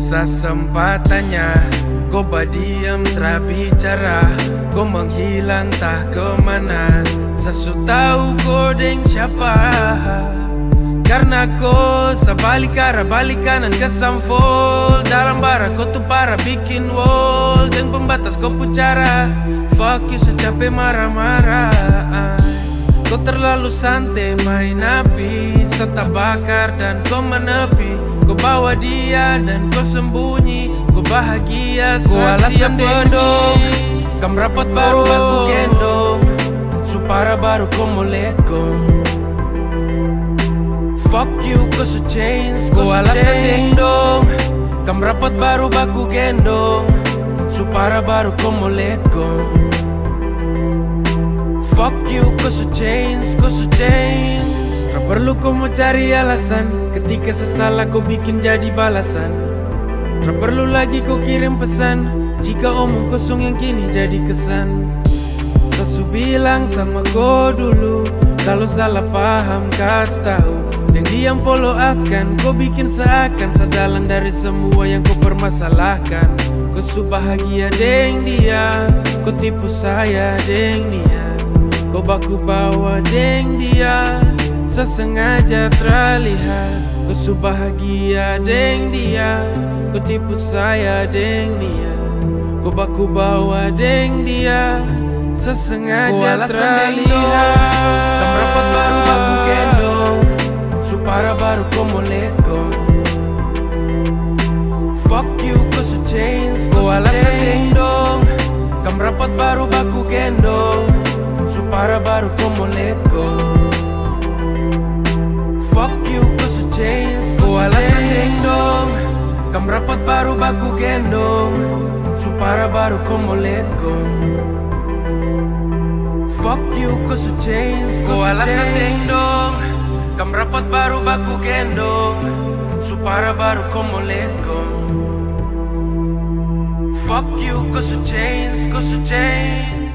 Sempat tanya, kau berdiam tak bicara, kau menghilang tak kemana. Sesu tahu kau deng siapa, karena kau sebalik arah balik kanan ke samfol. Dalam bara kau tuh parah bikin wall, dan pembatas kau pucara. Fuck you secapek marah-marah. Kau terlalu santai main api, serta bakar dan kau menepi. Kau bawa dia dan kau sembunyi, kau bahagia Kau alasan bodong, kam rapat baru baku gendong, supara baru kau mau let go. Fuck you kau so change, Kau alasan dong, kam rapat baru baku gendong, supara baru kau mau let go. Fuck you, kau so change, kau so change. Tak perlu kau mau cari alasan, ketika sesalah kau bikin jadi balasan. Tak perlu lagi kau kirim pesan, jika omong kosong yang kini jadi kesan. Sesu bilang sama kau dulu, kalau salah paham kasih tahu. Jangan diam polo akan, kau bikin seakan sedalan dari semua yang kau permasalahkan. Kau su bahagia deng dia, kau tipu saya deng dia. Kau baku bawa deng dia, sesengaja terlihat. Kau su bahagia deng dia, kau tipu saya deng dia. Kau baku bawa deng dia, sesengaja terlihat. Kam rapat baru baku gendong, supara baru kau mau let go. Fuck you kau so change, kau alasan dong. Kam rapat baru baku gendong, supara baru kau mau let go. Fuck you kau so change, kau alasan dong. Kam rapat baru baku gendong, supara baru kau mau let go. Fuck you kau so change, kau alasan dong. Kam rapat baru baku gendong, supara baru kau mau let go. Fuck you kau so change, kau so change.